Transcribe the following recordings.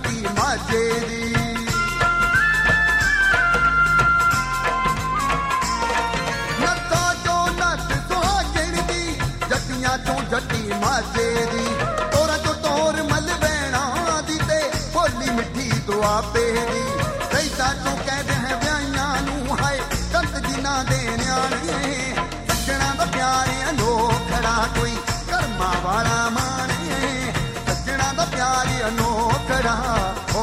ਜੱਟੀ ਮਾਝੇ ਦੀ। ਨੱਥਾਂ ਚੋਂ ਨੱਥ ਸੁਹਾਗਣ ਦੀ, ਜੱਟੀਆਂ ਚੋਂ ਜੱਟੀ ਮਾਝੇ ਦੀ। ਤੋਰਾਂ ਚੋਂ ਤੋਰ ਮੱਲ ਬੈਣਾ ਦੀ ਤੇ ਬੋਲੀ ਮਿੱਠੀ ਦੁਆਬੇ ਦੀ। ਕੈਦਾਂ ਚੋਂ ਕਹਿੰਦੇ ਹੈ ਵਿਆਹੀਆਂ ਨੂੰ ਹਾਏ ਕੰਤ ਜਿਨ੍ਹਾਂ ਦੇ ਨਿਆਣੇ। ਸੱਜਣਾ ਦਾ ਪਿਆਰ ਅਨੋਖੜਾ ਕੋਈ ਕਰਮਾਂ ਵਾਲਾ ਮਾਣੇ। ਸੱਜਣਾ ਦਾ ਪਿਆਰ ਅਨੋਖੜਾ ਹੋ।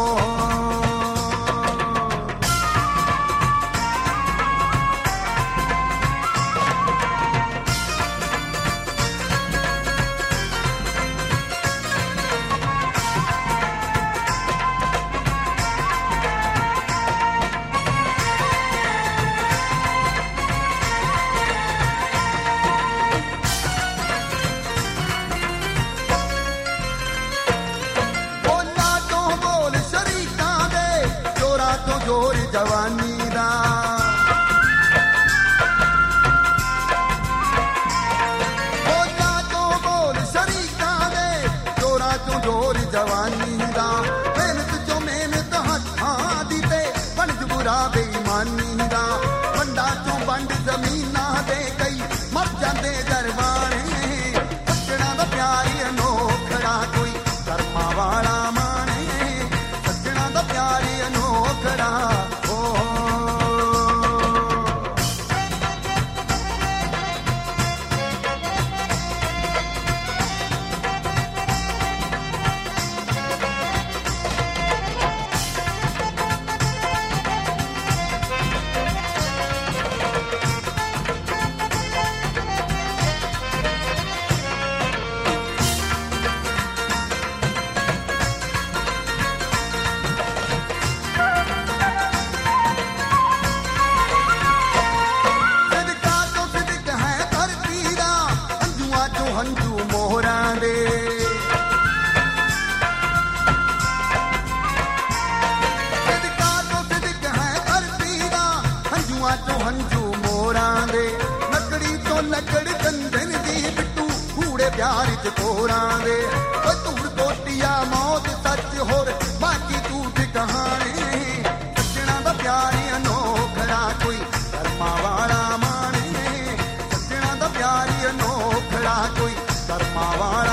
ਜੋਰ ਜਵਾਨੀ ਦਾ ਬੋਲਾਂ ਤੋਂ ਬੋਲ ਸ਼ਰੀਕਾਂ ਦੇ, ਜੋਰਾਂ ਚੋਂ ਜੋਰ ਜਵਾਨੀ ਦਾ। ਮਿਹਨਤ ਚੋਂ ਮਿਹਨਤ ਹੱਥਾਂ ਦੀ ਤੇ ਵਣਜ ਬੁਰਾ ਬੇਈਮਾਨੀ ਦਾ। ਵੰਡਾਂ ਚੋਂ ਵੰਡ ਜ਼ਮੀਨਾਂ ਦੇ ਕਈ ਮਰ ਜਾਂਦੇ ਦਰਬਾਣੇ। ਸੱਜਣਾ ਦਾ ਪਿਆਰ ਅਨੋਖੜਾ ਕੋਈ ਕਰਮਾਂ ਵਾਲਾ ਮਾਣੇ। ਸੱਜਣਾ ਦਾ ਪਿਆਰ ਅਨੋਖੜਾ ਹੋ। ਹੰਝੂ ਮੋਹਰਾਂ ਦੇ ਸਿਦਕਾ ਤੋਂ ਸਿਦਕ ਹੈ ਧਰਤੀ ਦਾ। ਹੰਝੂਆਂ ਚੋਂ ਹੰਝੂ ਮੋਹਰਾਂ ਦੇ। ਲੱਕੜੀ ਤੋਂ ਲੱਕੜ ਕੰਦਨ ਦੀ ਬਿੱਟੂ ਕੂੜੇ ਪਿਆਰ ਚ ਤੋਰਾਂ ਦੇ। ਓਏ ਧੂੜ ਕੋਟੀਆ ਮੌਤ ਸੱਚ ਹੋਰ ਬਾਕੀ ਝੂਠ ਕਹਾਣੀ। ਸੱਜਣਾ ਦਾ ਪਿਆਰ ਅਨੋਖੜਾ ਕੋਈ ਕਰਮਾਂ ਵਾਲਾ ਮਾਣੇ। ਸੱਜਣਾ ਦਾ ਪਿਆਰ ਅਨੋਖੜਾ ਕੋਈ ਕਰਮਾਂ ਵਾਲਾ